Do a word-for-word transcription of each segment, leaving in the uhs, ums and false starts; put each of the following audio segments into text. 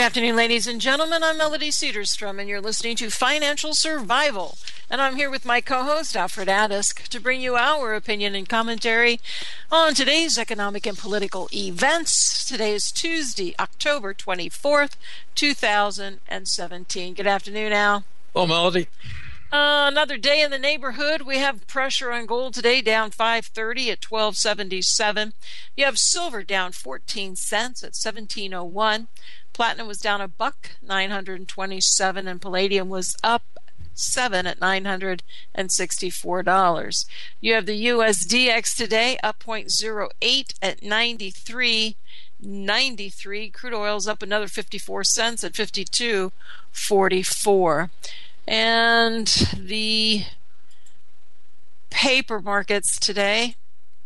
afternoon, ladies and gentlemen. I'm Melody Cedarstrom, and you're listening to Financial Survival. And I'm here with my co-host, Alfred Adisk, to bring you our opinion and commentary on today's economic and political events. Today is Tuesday, October twenty-fourth, two thousand seventeen. Good afternoon, Al. Hello, Melody. Uh, another day in the neighborhood. We have pressure on gold today, down five thirty at twelve seventy-seven. You have silver down fourteen cents at seventeen oh one. Platinum was down a buck, nine hundred twenty-seven, and palladium was up seven at nine hundred sixty-four dollars. You have the U S D X today up zero point zero eight at ninety-three ninety-three. Crude oil's up another fifty-four cents at fifty-two forty-four. And the paper markets today,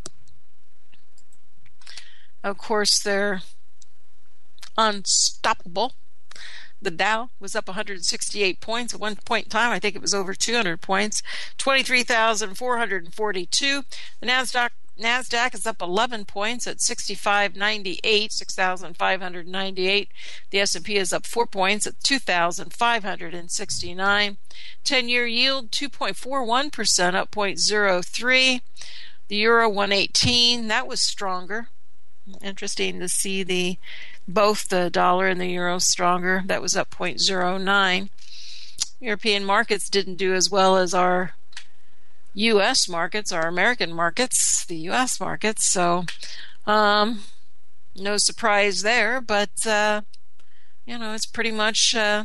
of course, they're unstoppable. The Dow was up one hundred sixty-eight points. At one point in time, I think it was over two hundred points, twenty-three thousand four hundred forty-two. The NASDAQ NASDAQ is up eleven points at sixty-five ninety-eight, six thousand five hundred ninety-eight. The S and P is up four points at two thousand five hundred sixty-nine. ten-year yield two point four one percent, up zero point zero three. The euro one eighteen, that was stronger. Interesting to see the both the dollar and the euro stronger. That was up zero point zero nine. European markets didn't do as well as our U S markets, our American markets, the U S markets. So, um, no surprise there. But uh, you know, it's pretty much uh,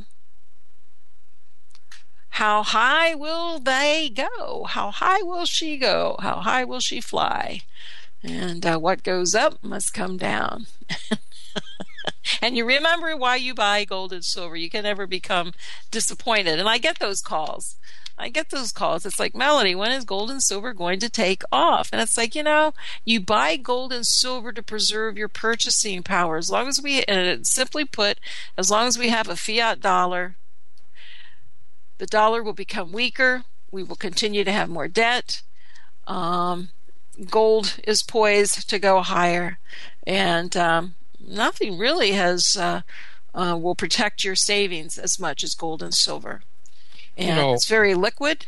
how high will they go? How high will she go? How high will she fly? And uh, what goes up must come down. And you remember why you buy gold and silver. You can never become disappointed. And I get those calls. I get those calls. It's like, Melody, when is gold and silver going to take off? And it's like, you know, you buy gold and silver to preserve your purchasing power. As long as we, and simply put, as long as we have a fiat dollar, the dollar will become weaker. We will continue to have more debt. Um, gold is poised to go higher. And um, nothing really has uh, uh, will protect your savings as much as gold and silver. And you know, it's very liquid.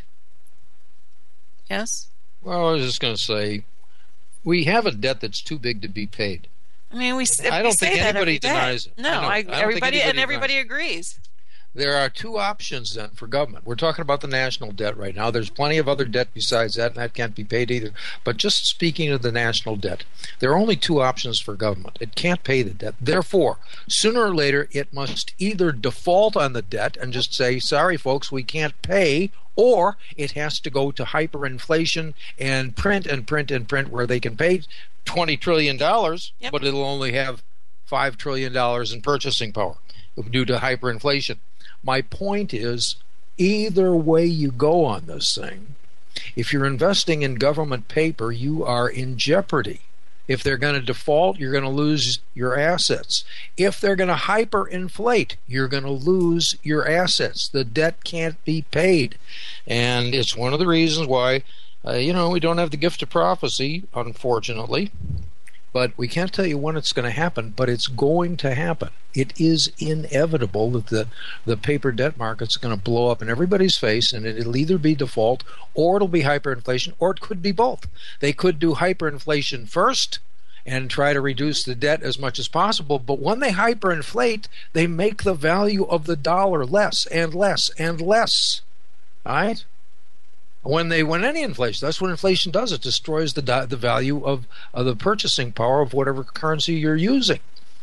Yes? Well, I was just going to say, we have a debt that's too big to be paid. I mean, we, I we don't say think that anybody every day. denies it. No, I I, I, I everybody and everybody denies. agrees. There are two options then for government. We're talking about the national debt right now. There's plenty of other debt besides that, and that can't be paid either. But just speaking of the national debt, there are only two options for government. It can't pay the debt. Therefore, sooner or later, it must either default on the debt and just say, sorry, folks, we can't pay, or it has to go to hyperinflation and print and print and print where they can pay twenty trillion dollars, yep. But it'll only have five trillion dollars in purchasing power due to hyperinflation. My point is, either way you go on this thing, if you're investing in government paper, you are in jeopardy. If they're going to default, you're going to lose your assets. If they're going to hyperinflate, you're going to lose your assets. The debt can't be paid. And it's one of the reasons why, uh, you know, we don't have the gift of prophecy, unfortunately. But we can't tell you when it's going to happen, but it's going to happen. It is inevitable that the, the paper debt market's going to blow up in everybody's face, and it'll either be default, or it'll be hyperinflation, or it could be both. They could do hyperinflation first and try to reduce the debt as much as possible, but when they hyperinflate, they make the value of the dollar less and less and less. All right? When they when any inflation, that's what inflation does. It destroys the the value of, of the purchasing power of whatever currency you're using.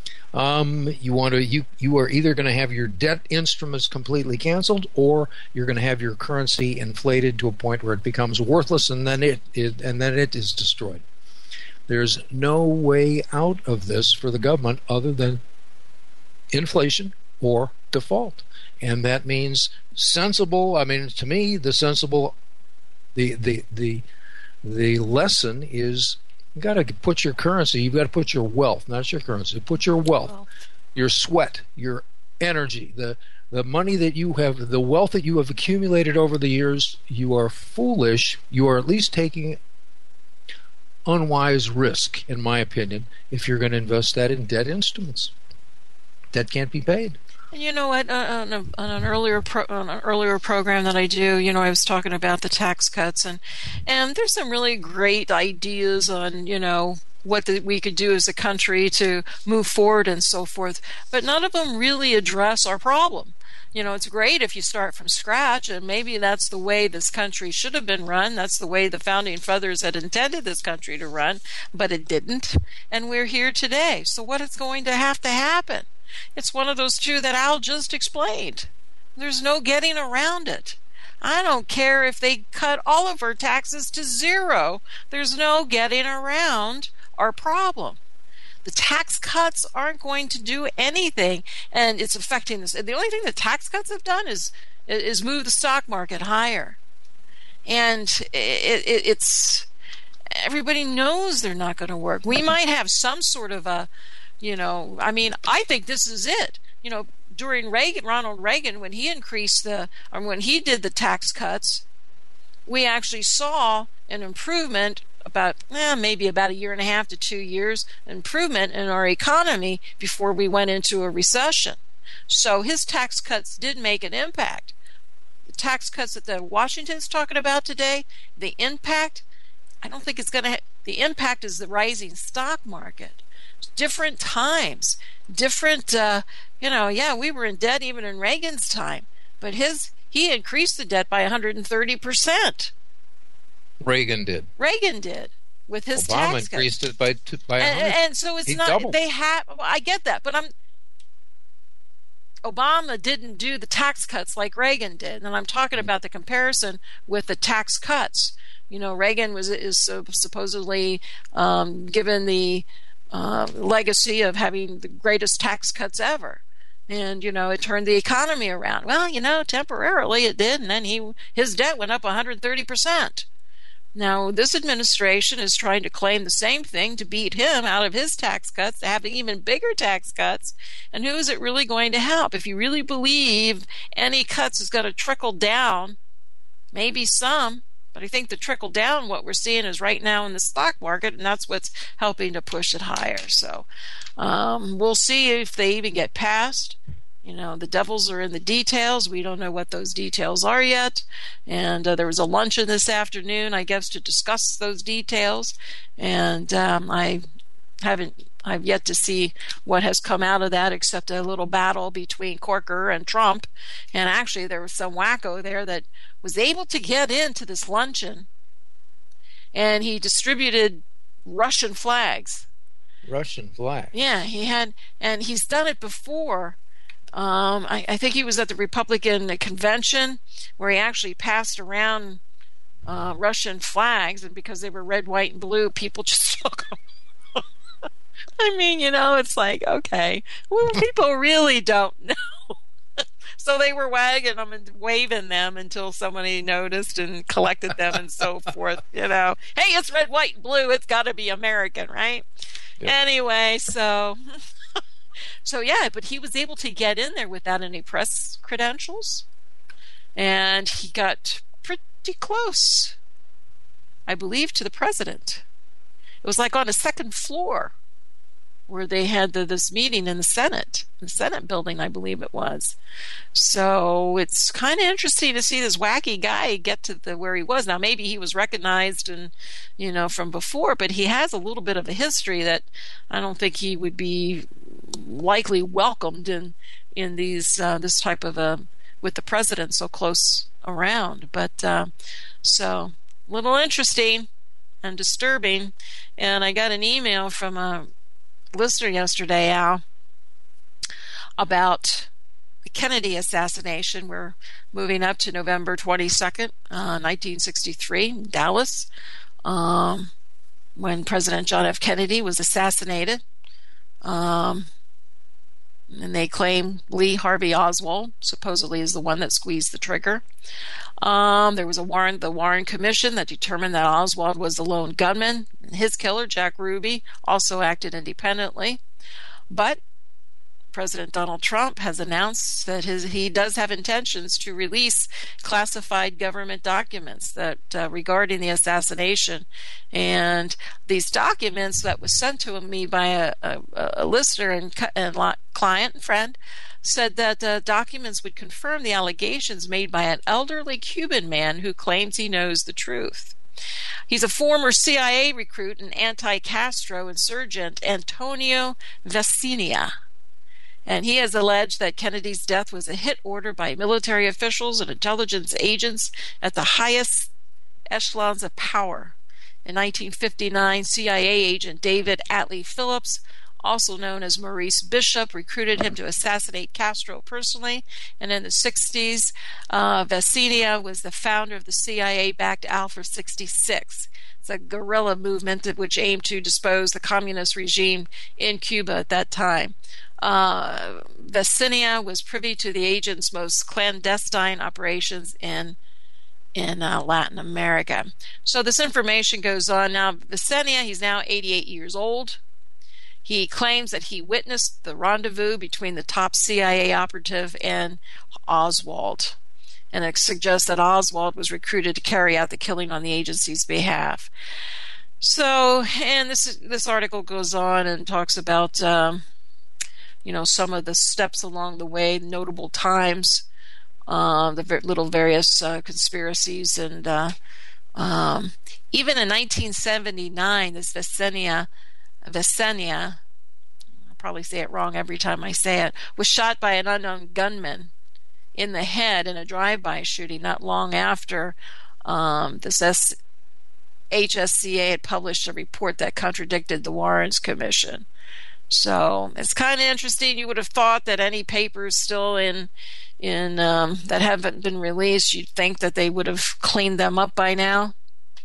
Um, you want to you you are either going to have your debt instruments completely canceled, or you're going to have your currency inflated to a point where it becomes worthless, and then it, it and then it is destroyed. There's no way out of this for the government other than inflation or default, and that means sensible. I mean, to me, the sensible. The, the the the lesson is you got to put your currency, you've got to put your wealth, not your currency, put your wealth, well, your sweat, your energy, the the money that you have, the wealth that you have accumulated over the years. You are foolish. You are at least taking unwise risk, in my opinion, if you're going to invest that in debt instruments. Debt can't be paid. And you know what? Uh, on, a, on an earlier pro, on an earlier program that I do, you know, I was talking about the tax cuts, and and there's some really great ideas on, you know, what the, we could do as a country to move forward and so forth. But none of them really address our problem. You know, it's great if you start from scratch, and maybe that's the way this country should have been run. That's the way the founding fathers had intended this country to run, but it didn't. And we're here today. So what is going to have to happen? It's one of those two that Al just explained. There's no getting around it. I don't care if they cut all of our taxes to zero. There's no getting around our problem. The tax cuts aren't going to do anything, and it's affecting this. The only thing the tax cuts have done is is move the stock market higher, and it, it, it's everybody knows they're not going to work. We might have some sort of a, you know, I mean, I think this is it. You know, during Reagan, Ronald Reagan, when he increased the, or when he did the tax cuts, we actually saw an improvement. About eh, maybe about a year and a half to two years improvement in our economy before we went into a recession. So his tax cuts did make an impact. The tax cuts that the Washington's talking about today, the impact, I don't think it's going to. Ha- the impact is the rising stock market. Different times, different. Uh, you know, yeah, we were in debt even in Reagan's time, but his he increased the debt by one hundred thirty percent. Reagan did. Reagan did with his Obama tax increased cuts. it by two, by and, and so it's he not doubled. They have. Well, I get that, but I'm. Obama didn't do the tax cuts like Reagan did, and I'm talking about the comparison with the tax cuts. You know, Reagan was is supposedly um, given the uh, legacy of having the greatest tax cuts ever. And, you know, it turned the economy around. Well, you know, temporarily it did, and then he his debt went up one hundred thirty percent. Now, this administration is trying to claim the same thing to beat him out of his tax cuts, to have even bigger tax cuts. And who is it really going to help? If you really believe any cuts is going to trickle down, maybe some, but I think the trickle down, what we're seeing is right now in the stock market, and that's what's helping to push it higher. So um, we'll see if they even get passed. You know, the devils are in the details. We don't know what those details are yet. And uh, there was a luncheon this afternoon, I guess, to discuss those details. And um, I haven't, I've yet to see what has come out of that, except a little battle between Corker and Trump. And actually, there was some wacko there that was able to get into this luncheon, and he distributed Russian flags. Russian flag. Yeah, he had, and he's done it before. Um, I, I think he was at the Republican convention where he actually passed around uh, Russian flags, and because they were red, white, and blue, people just took them. I mean, you know, it's like, okay, well, people really don't know. So they were wagging them and waving them until somebody noticed and collected them and so forth, you know. Hey, it's red, white, and blue. It's got to be American, right? Yep. Anyway, so... So, yeah, but he was able to get in there without any press credentials. And he got pretty close, I believe, to the president. It was like on a second floor where they had the, this meeting in the Senate, the Senate building, I believe it was. So it's kind of interesting to see this wacky guy get to the where he was. Now, maybe he was recognized and, you know, from before, but he has a little bit of a history that I don't think he would be likely welcomed in in these uh, this type of a with the president so close around. But uh, so a little interesting and disturbing. And I got an email from a listener yesterday, Al, about the Kennedy assassination. We're moving up to November twenty-second, uh, nineteen sixty-three, in Dallas, um, when President John F. Kennedy was assassinated. Um, and they claim Lee Harvey Oswald supposedly is the one that squeezed the trigger. Um, there was a Warren, the Warren Commission that determined that Oswald was the lone gunman. His killer, Jack Ruby, also acted independently. But President Donald Trump has announced that his, he does have intentions to release classified government documents that uh, regarding the assassination. And these documents that was sent to me by a, a, a listener and, and client and friend said that the documents would confirm the allegations made by an elderly Cuban man who claims he knows the truth. He's a former C I A recruit and anti-Castro insurgent, Antonio Vecina. And he has alleged that Kennedy's death was a hit order by military officials and intelligence agents at the highest echelons of power. In nineteen fifty-nine, C I A agent David Atlee Phillips, also known as Maurice Bishop, recruited him to assassinate Castro personally. And in the sixties, uh, Vecina was the founder of the C I A-backed Alpha sixty-six. It's a guerrilla movement which aimed to dispose the communist regime in Cuba at that time. Uh, Vecina was privy to the agent's most clandestine operations in in uh, Latin America. So this information goes on. Now, Vecina, he's now eighty-eight years old. He claims that he witnessed the rendezvous between the top C I A operative and Oswald. And it suggests that Oswald was recruited to carry out the killing on the agency's behalf. So, and this this article goes on and talks about, um, you know, some of the steps along the way, notable times, uh, the ver- little various uh, conspiracies, and uh, um, even in nineteen seventy-nine, this Vecina, Vecina, I'll probably say it wrong every time I say it, was shot by an unknown gunman in the head in a drive-by shooting not long after um, this S- H S C A had published a report that contradicted the Warrens Commission. So it's kind of interesting. You would have thought that any papers still in in um, that haven't been released, you'd think that they would have cleaned them up by now.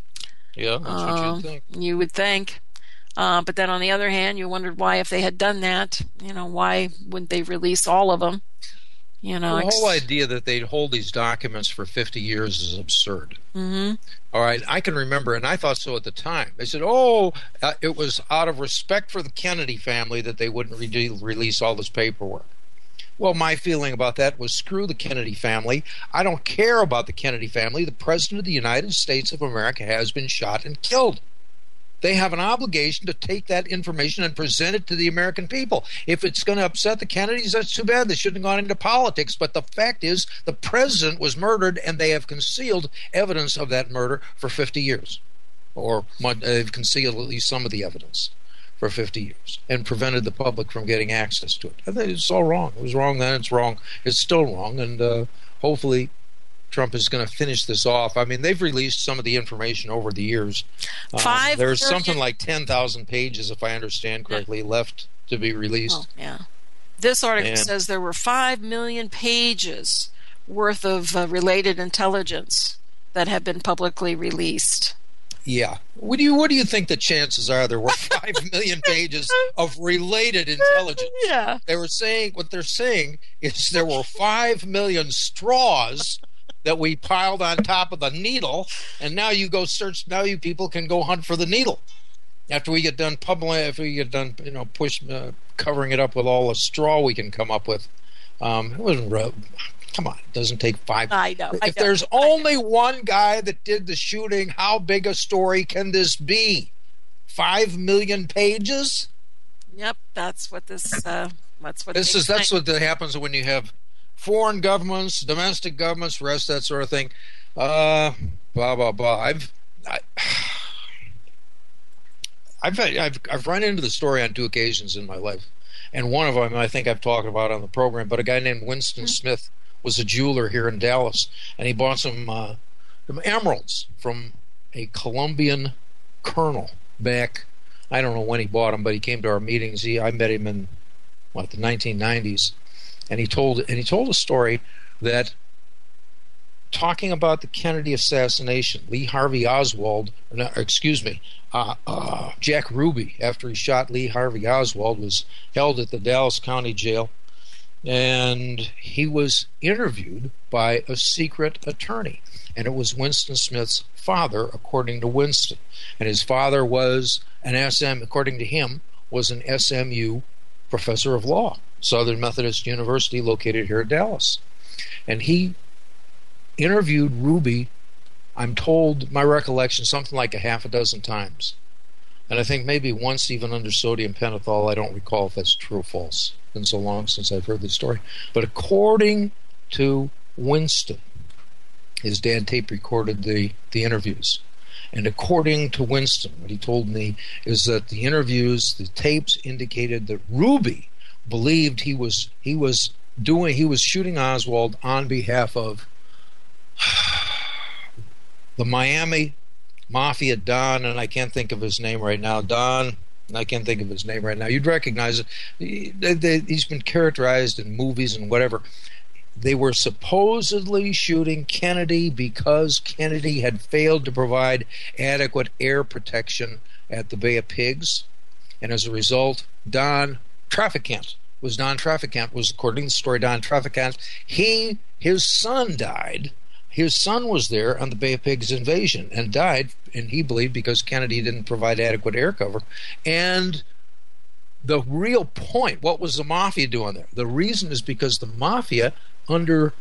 Yeah, that's um, what you'd think. You would think. Uh, but then on the other hand, you wondered why, if they had done that, you know, why wouldn't they release all of them? You know, the whole ex- idea that they'd hold these documents for fifty years is absurd. Mm-hmm. All right, I can remember, and I thought so at the time. They said, oh, uh, it was out of respect for the Kennedy family that they wouldn't re- release all this paperwork. Well, my feeling about that was, screw the Kennedy family. I don't care about the Kennedy family. The President of the United States of America has been shot and killed. They have an obligation to take that information and present it to the American people. If it's going to upset the Kennedys, that's too bad. They shouldn't have gone into politics. But the fact is, the president was murdered, and they have concealed evidence of that murder for fifty years. Or they've concealed at least some of the evidence for fifty years and prevented the public from getting access to it. I think it's all wrong. It was wrong then. It's wrong. It's still wrong. And uh, hopefully Trump is going to finish this off. I mean, they've released some of the information over the years. Five. Um, there's something like ten thousand pages, if I understand correctly, yeah. left to be released. Oh, yeah. This article and, says there were five million pages worth of uh, related intelligence that have been publicly released. Yeah. What do you What do you think the chances are there were five million pages of related intelligence? Yeah. They were saying what they're saying is there were five million straws that we piled on top of the needle, and now you go search. Now you people can go hunt for the needle. After we get done public, after we get done, you know, push uh, covering it up with all the straw we can come up with. Um, it wasn't. Real, come on, it doesn't take five. I know. If I know, there's I only know. one guy that did the shooting, how big a story can this be? Five million pages. Yep, that's what this. Uh, that's what this is. Think. That's what happens when you have foreign governments, domestic governments, rest that sort of thing. Uh, blah blah blah. I've, I, I've, I've, I've run into the story on two occasions in my life, and one of them I think I've talked about on the program. But a guy named Winston mm-hmm. Smith was a jeweler here in Dallas, and he bought some, uh, some emeralds from a Colombian colonel back. I don't know when he bought them, but he came to our meetings. He, I met him in what the nineteen nineties. And he told and he told a story that, talking about the Kennedy assassination, Lee Harvey Oswald, no, excuse me, uh, uh, Jack Ruby, after he shot Lee Harvey Oswald, was held at the Dallas County Jail, and he was interviewed by a secret attorney, and it was Winston Smith's father, according to Winston, and his father was an S M, according to him, was an S M U professor of law. Southern Methodist University, located here in Dallas. And he interviewed Ruby, I'm told, my recollection, something like a half a dozen times. And I think maybe once even under sodium pentothal. I don't recall if that's true or false. been so long since I've heard this story. But according to Winston, his dad tape recorded the, the interviews. And according to Winston, what he told me is that the interviews, the tapes indicated that Ruby believed he was he was doing he was shooting Oswald on behalf of the Miami Mafia Don, and I can't think of his name right now. Don, I can't think of his name right now. You'd recognize it. He, they, he's been characterized in movies and whatever. They were supposedly shooting Kennedy because Kennedy had failed to provide adequate air protection at the Bay of Pigs. And as a result, Don Trafficant was Don Trafficant, was, according to the story, Don Trafficant. He, his son died. His son was there on the Bay of Pigs invasion and died, and he believed because Kennedy didn't provide adequate air cover. And the real point, what was the Mafia doing there? The reason is because the Mafia, under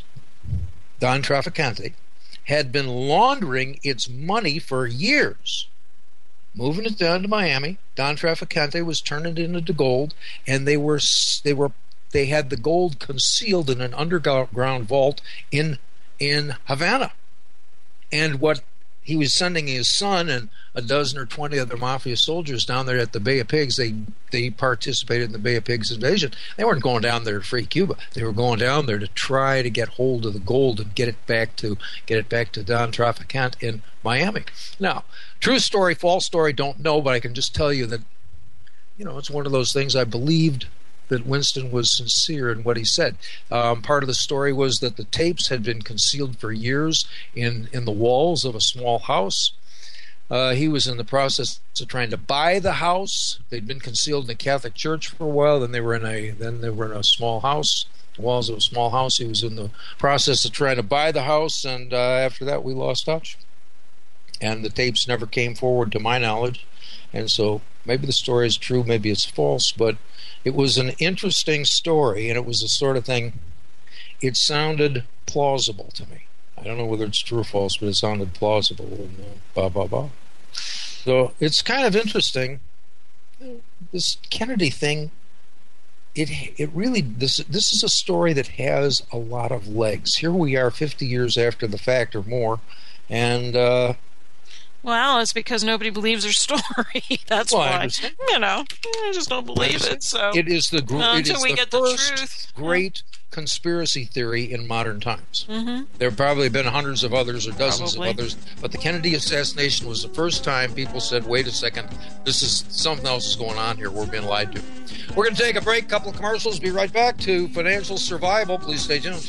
Don Trafficante, had been laundering its money for years, moving it down to Miami. Don Trafficante was turning it into gold, and they were they were they had the gold concealed in an underground vault in in Havana. And what he was sending his son and a dozen or twenty other Mafia soldiers down there at the Bay of Pigs. They they participated in the Bay of Pigs invasion. They weren't going down there to free Cuba. They were going down there to try to get hold of the gold and get it back to get it back to Don Trafficant in Miami. Now, true story, false story, don't know, but I can just tell you that, you know, it's one of those things I believed that Winston was sincere in what he said. Um, part of the story was that the tapes had been concealed for years in, in the walls of a small house. Uh, he was in the process of trying to buy the house. They'd been concealed in the Catholic Church for a while. Then they were in a then they were in a small house, the walls of a small house. He was in the process of trying to buy the house, and uh, after that, we lost touch. And the tapes never came forward, to my knowledge. And so maybe the story is true, maybe it's false, but it was an interesting story, and it was the sort of thing. It sounded plausible to me. I don't know whether it's true or false, but it sounded plausible. And uh, blah blah blah. So it's kind of interesting. This Kennedy thing, it it really this this is a story that has a lot of legs. Here we are, fifty years after the fact or more, and uh, well, it's because nobody believes their story. That's well, why. You know, I just don't believe it. So it is the gr- no, it until is we the get first the truth. great conspiracy theory in modern times. Mm-hmm. There have probably been hundreds of others or dozens Probably. of others, but the Kennedy assassination was the first time people said, wait a second, this is something else is going on here. We're being lied to. We're going to take a break, couple of commercials, be right back to Financial Survival. Please stay tuned.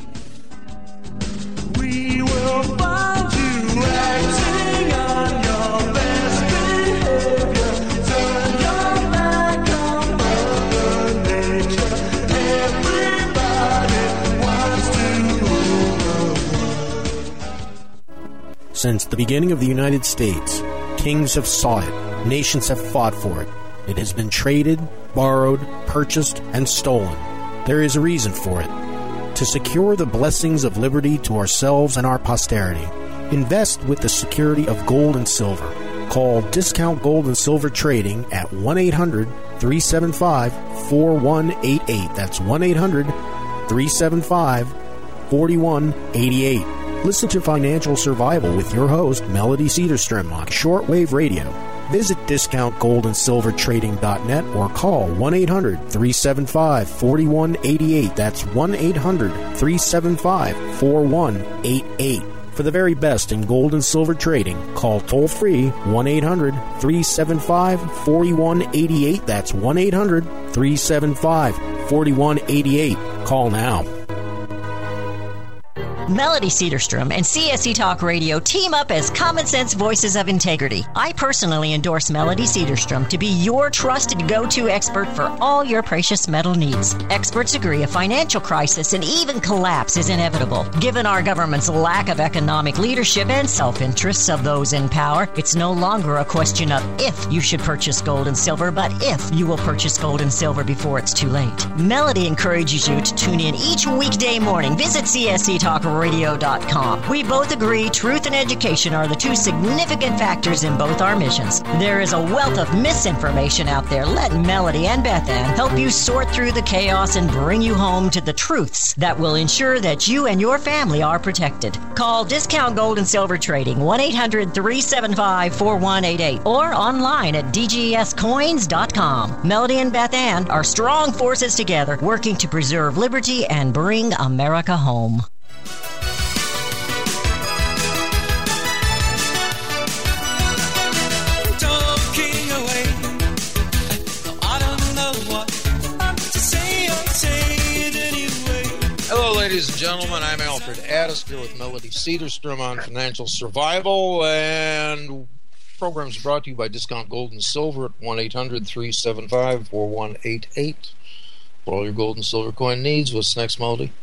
We will find you acting on your best behavior. Turn your back on Mother Nature. Everybody wants to rule. Since the beginning of the United States, kings have sought it, nations have fought for it. It has been traded, borrowed, purchased, and stolen. There is a reason for it. To secure the blessings of liberty to ourselves and our posterity, invest with the security of gold and silver. Call Discount Gold and Silver Trading at one eight hundred, three seven five, four one eight eight. That's one eight hundred, three seven five, four one eight eight. Listen to Financial Survival with your host, Melody Cedarstrom, on shortwave radio. Visit discount gold and silver trading dot net or call one eight hundred, three seven five, four one eight eight. That's one eight hundred, three seven five, four one eight eight. For the very best in gold and silver trading, call toll-free one eight hundred, three seven five, four one eight eight. That's one eight hundred, three seven five, four one eight eight. Call now. Melody Cedarstrom and C S C Talk Radio team up as common sense voices of integrity. I personally endorse Melody Cedarstrom to be your trusted go-to expert for all your precious metal needs. Experts agree a financial crisis and even collapse is inevitable. Given our government's lack of economic leadership and self-interests of those in power, it's no longer a question of if you should purchase gold and silver, but if you will purchase gold and silver before it's too late. Melody encourages you to tune in each weekday morning. Visit C S C Talk radio dot com. We both agree truth and education are the two significant factors in both our missions. There is a wealth of misinformation out there. Let Melody and Beth Ann help you sort through the chaos and bring you home to the truths that will ensure that you and your family are protected. Call Discount Gold and Silver Trading, one eight hundred three seven five four one eight eight, or online at d g s coins dot com. Melody and Beth Ann are strong forces together, working to preserve liberty and bring America home. Talking away, I don't know what to say, I'll say it anyway. Hello, ladies and gentlemen. I'm Alfred Addis here with Melody Cedarstrom on Financial Survival, and programs brought to you by Discount Gold and Silver at one eight hundred three seven five four one eight eight. For all your gold and silver coin needs. What's next, Melody?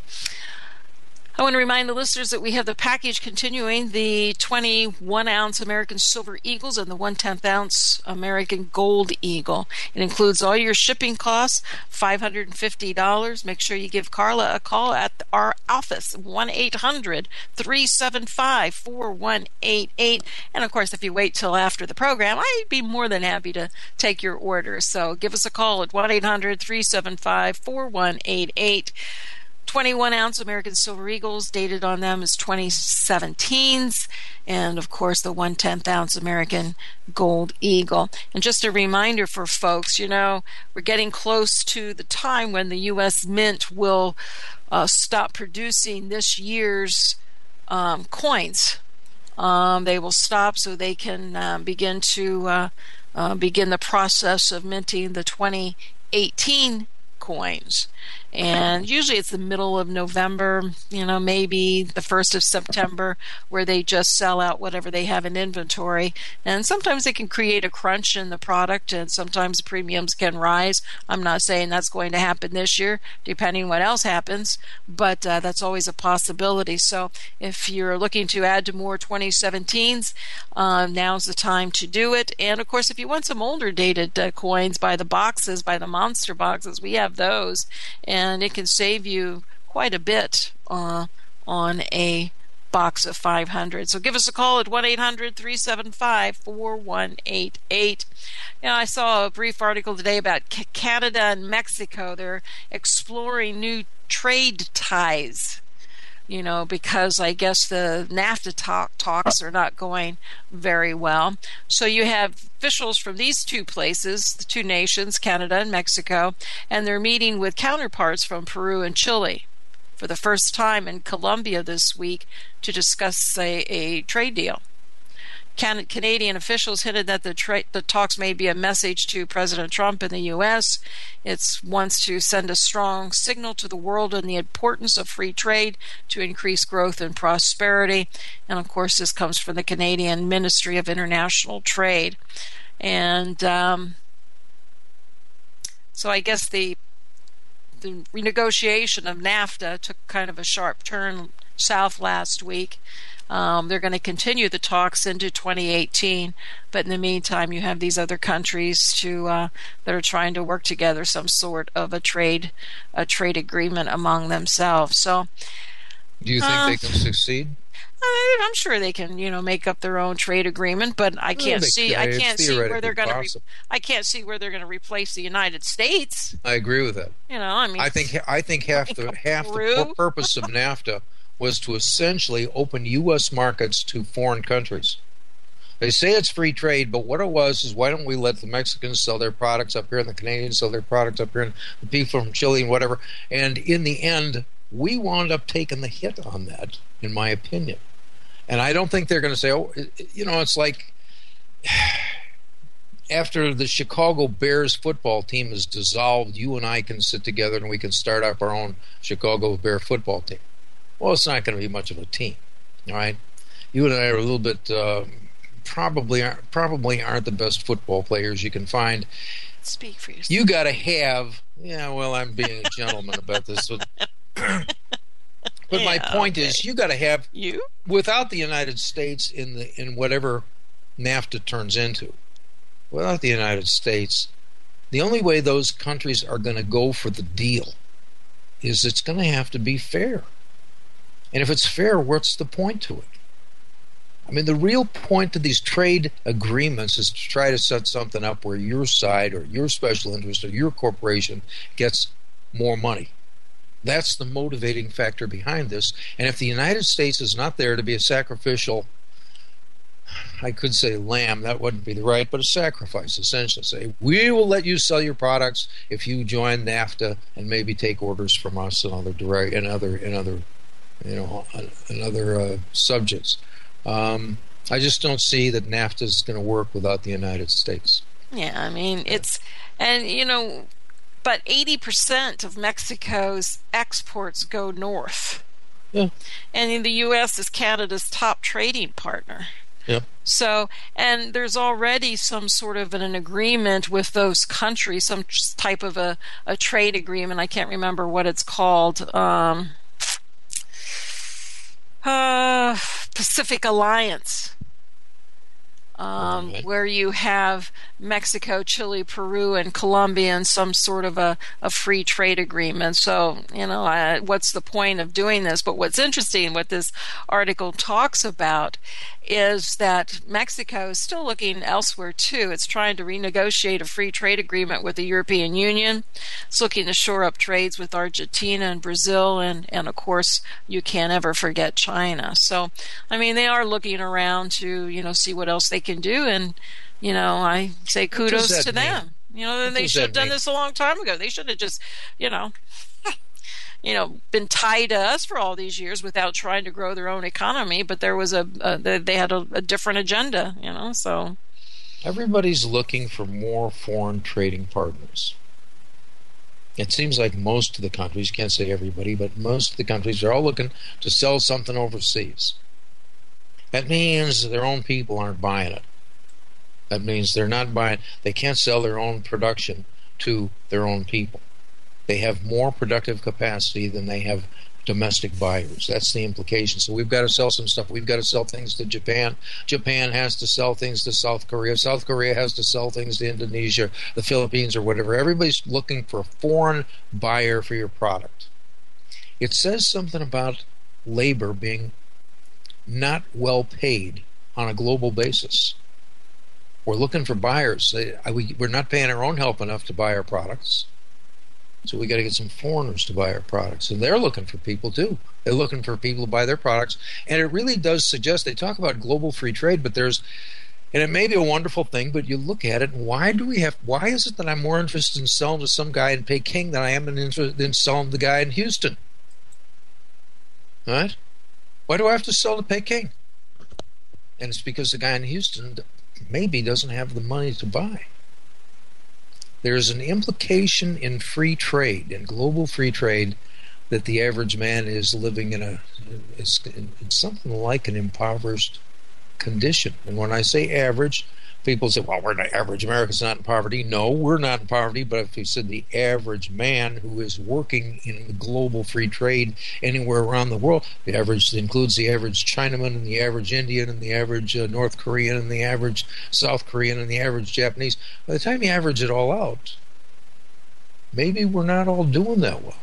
I want to remind the listeners that we have the package continuing, the twenty-one ounce American Silver Eagles and the one tenth ounce American Gold Eagle. It includes all your shipping costs, five hundred fifty dollars. Make sure you give Carla a call at our office, one eight hundred three seven five four one eight eight. And, of course, if you wait till after the program, I'd be more than happy to take your orders. So give us a call at one eight hundred three seven five four one eight eight. twenty-one ounce American Silver Eagles, dated on them is twenty seventeens, and of course the one tenth ounce American Gold Eagle. And just a reminder for folks, you know, we're getting close to the time when the U S Mint will uh, stop producing this year's um, coins. Um, they will stop so they can uh, begin to uh, uh, begin the process of minting the twenty eighteen coins. And usually it's the middle of November, you know, maybe the first of September, where they just sell out whatever they have in inventory. And sometimes they can create a crunch in the product, and sometimes the premiums can rise. I'm not saying that's going to happen this year, depending what else happens, but uh, that's always a possibility. So if you're looking to add to more twenty seventeens, uh, now's the time to do it. And of course, if you want some older dated uh, coins by the boxes, by the monster boxes, we have those. And And it can save you quite a bit uh, on a box of five hundred. So give us a call at one eight hundred three seven five four one eight eight. You know, I saw a brief article today about C- Canada and Mexico. They're exploring new trade ties, you know, because I guess the NAFTA talk, talks are not going very well. So you have officials from these two places, the two nations, Canada and Mexico, and they're meeting with counterparts from Peru and Chile for the first time in Colombia this week to discuss a, a trade deal. Can- Canadian officials hinted that the, tra- the talks may be a message to President Trump in the U S. It wants to send a strong signal to the world on the importance of free trade to increase growth and prosperity. And of course, this comes from the Canadian Ministry of International Trade. And um, so I guess the the renegotiation of NAFTA took kind of a sharp turn south last week. Um, they're going to continue the talks into twenty eighteen, but in the meantime, you have these other countries to uh, that are trying to work together some sort of a trade a trade agreement among themselves. So, Do you think uh, they can succeed? I- I'm sure they can, you know, make up their own trade agreement, but I can't they see can. I It's can't see where they're theoretically going to re- possible. I can't see where they're going to replace the United States. I agree with that. You know, I mean, I think I think half the half the Peru? pur- purpose of NAFTA was to essentially open U S markets to foreign countries. They say it's free trade, but what it was is, why don't we let the Mexicans sell their products up here and the Canadians sell their products up here and the people from Chile and whatever. And in the end, we wound up taking the hit on that, in my opinion. And I don't think they're going to say, oh, you know, it's like after the Chicago Bears football team is dissolved, you and I can sit together and we can start up our own Chicago Bear football team. Well, it's not going to be much of a team, all right? You and I are a little bit uh, probably aren't, probably aren't the best football players you can find. speak for yourself. You got to have, yeah, well, I'm being a gentleman about this. But, but my Yeah, point okay. is, you got to have, You? without the United States in the in whatever NAFTA turns into, without the United States, the only way those countries are going to go for the deal is it's going to have to be fair. And if it's fair, what's the point to it? I mean, the real point of these trade agreements is to try to set something up where your side or your special interest or your corporation gets more money. That's the motivating factor behind this. And if the United States is not there to be a sacrificial, I could say lamb, that wouldn't be the right, but a sacrifice, essentially. Say, we will let you sell your products if you join NAFTA and maybe take orders from us in other direct, in other, in other, you know, in other uh, subjects. Um, I just don't see that NAFTA is going to work without the United States. Yeah, I mean, it's, and you know, but eighty percent of Mexico's exports go north. Yeah. And in the U S is Canada's top trading partner. Yep. So, and there's already some sort of an, an agreement with those countries, some type of a, a trade agreement. I can't remember what it's called. Um, uh, Pacific Alliance. Um, okay. Where you have Mexico, Chile, Peru, and Colombia in some sort of a, a free trade agreement. So, you know, uh, what's the point of doing this? But what's interesting, what this article talks about, is that Mexico is still looking elsewhere too. It's trying to renegotiate a free trade agreement with the European Union. It's looking to shore up trades with Argentina and Brazil, and, and of course, you can't ever forget China. So, I mean, they are looking around to, you know, see what else they can do, and you know, I say kudos to them. You know, What they does should that have done mean? this a long time ago. They should have just, you know, you know, been tied to us for all these years without trying to grow their own economy. But there was a, a they had a, a different agenda, you know. So everybody's looking for more foreign trading partners. It seems like most of the countries, can't say everybody, but most of the countries are all looking to sell something overseas. That means their own people aren't buying it. That means they're not buying, they can't sell their own production to their own people. They have more productive capacity than they have domestic buyers. That's the implication. So we've got to sell some stuff. We've got to sell things to Japan. Japan has to sell things to South Korea. South Korea has to sell things to Indonesia, the Philippines, or whatever. Everybody's looking for a foreign buyer for your product. It says something about labor being not well paid on a global basis. We're looking for buyers. We're not paying our own help enough to buy our products. So we got to get some foreigners to buy our products. And they're looking for people too. They're looking for people to buy their products. And it really does suggest, they talk about global free trade, but there's, and it may be a wonderful thing, but you look at it, and why do we have, why is it that I'm more interested in selling to some guy in Peking than I am interested in selling to the guy in Houston? All right? Why do I have to sell to Peking? And it's because the guy in Houston maybe doesn't have the money to buy. There's an implication in free trade, in global free trade, that the average man is living in a is in something like an impoverished condition. And when I say average, people say, well, we're not average Americans not in poverty. No, we're not in poverty, but if you said the average man who is working in the global free trade anywhere around the world, the average includes the average Chinaman and the average Indian and the average uh, North Korean and the average South Korean and the average Japanese. By the time you average it all out, maybe we're not all doing that well.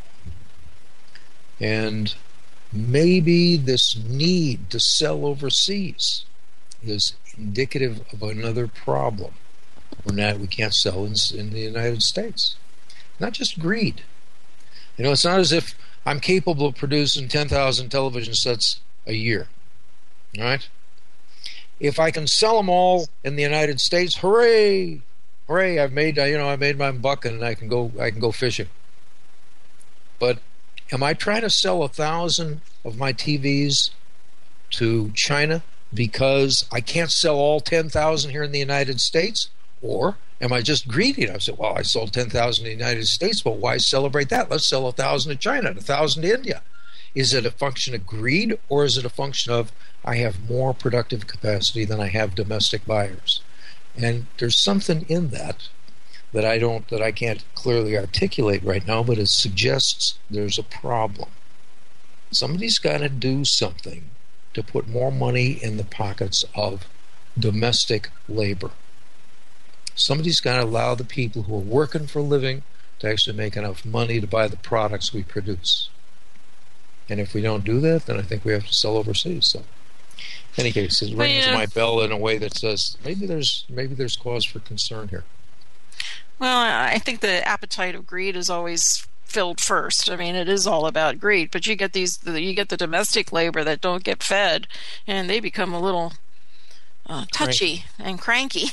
And maybe this need to sell overseas is indicative of another problem. We're not, we can't sell in, in the United States. Not just greed. You know, it's not as if I'm capable of producing ten thousand television sets a year. All right? If I can sell them all in the United States, hooray! Hooray! I've made, you know, I made my buck, and I can go, I can go fishing. But am I trying to sell a thousand of my T Vs to China because I can't sell all ten thousand here in the United States? Or am I just greedy? I said, well, I sold ten thousand in the United States, but why celebrate that? Let's sell one thousand to China, one thousand to India. Is it a function of greed, or is it a function of I have more productive capacity than I have domestic buyers? And there's something in that that I don't, that I can't clearly articulate right now, but it suggests there's a problem. Somebody's got to do something to put more money in the pockets of domestic labor. Somebody's got to allow the people who are working for a living to actually make enough money to buy the products we produce. And if we don't do that, then I think we have to sell overseas. So, in any case, it rings yeah. my bell in a way that says maybe there's maybe there's cause for concern here. Well, I think the appetite of greed is always filled first. I mean, it is all about greed. But you get these, you get the domestic labor that don't get fed, and they become a little uh, touchy and cranky.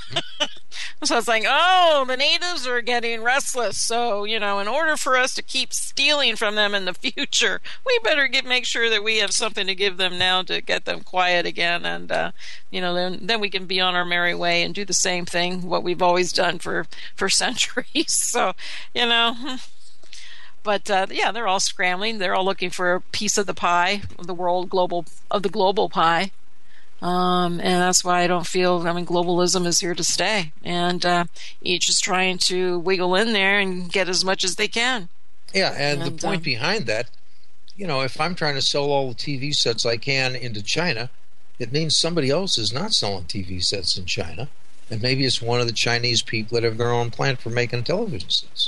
So it's like, oh, the natives are getting restless. So, you know, in order for us to keep stealing from them in the future, we better get make sure that we have something to give them now to get them quiet again. And, uh, you know, then then we can be on our merry way and do the same thing, what we've always done for, for centuries. So, you know, but, uh, yeah, they're all scrambling. They're all looking for a piece of the pie, of the world global, of the global pie. Um, and that's why I don't feel, I mean, globalism is here to stay. And uh, each is trying to wiggle in there and get as much as they can. Yeah, and, and the point um, behind that, you know, if I'm trying to sell all the T V sets I can into China, it means somebody else is not selling T V sets in China. And maybe it's one of the Chinese people that have their own plant for making television sets.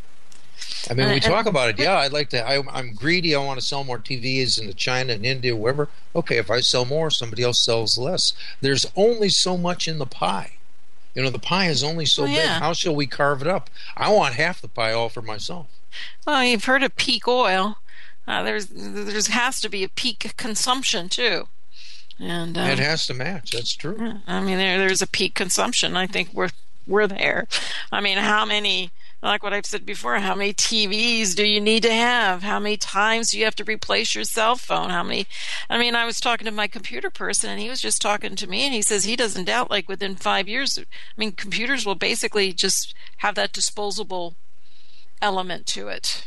I mean, we Uh, talk about it. Yeah, I'd like to. I, I'm greedy. I want to sell more T Vs into China and India, wherever. Okay, if I sell more, somebody else sells less. There's only so much in the pie. You know, the pie is only so Oh, big. yeah. How shall we carve it up? I want half the pie all for myself. Well, you've heard of peak oil. Uh, there's there's has to be a peak consumption too, and um, It has to match. That's true. I mean, there there's a peak consumption. I think we're we're there. I mean, how many? Like what I've said before, how many T Vs do you need to have? How many times do you have to replace your cell phone? How many? I mean, I was talking to my computer person, and he was just talking to me, and he says he doesn't doubt, like, within five years, I mean, computers will basically just have that disposable element to it.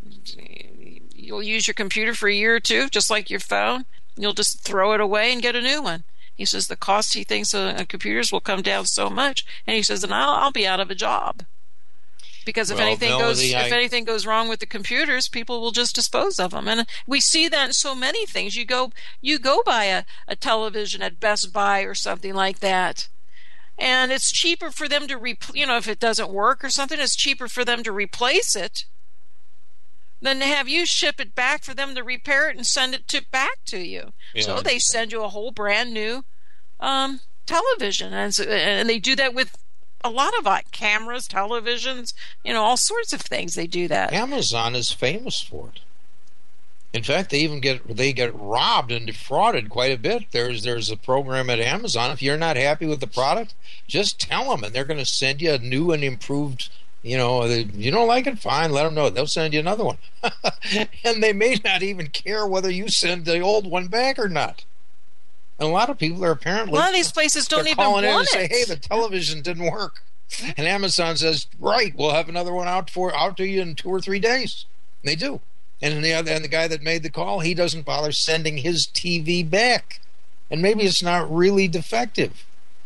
You'll use your computer for a year or two, just like your phone. You'll just throw it away and get a new one. He says the cost he thinks of computers will come down so much, and he says, and I'll, I'll be out of a job. Because if Well, anything Melody, goes, if I- anything goes wrong with the computers, people will just dispose of them, and we see that in so many things. You go, you go buy a, a television at Best Buy or something like that, and it's cheaper for them to, re- you know, if it doesn't work or something, it's cheaper for them to replace it than to have you ship it back for them to repair it and send it to back to you. Yeah, so I they send you a whole brand new um, television, and so, and they do that with a lot of like cameras, televisions, you know, all sorts of things. They do that. Amazon is famous for it. In fact, they even get they get robbed and defrauded quite a bit. There's there's a program at Amazon. If you're not happy with the product, just tell them, and they're going to send you a new and improved. You know, they, you don't like it, fine, let them know. They'll send you another one, and they may not even care whether you send the old one back or not. And a lot of people are apparently A lot of these places don't they're even calling in want and say, it. "Hey, the television didn't work," and Amazon says, "Right, we'll have another one out for out to you in two or three days." And they do, and the other, and the guy that made the call, he doesn't bother sending his T V back, and maybe it's not really defective.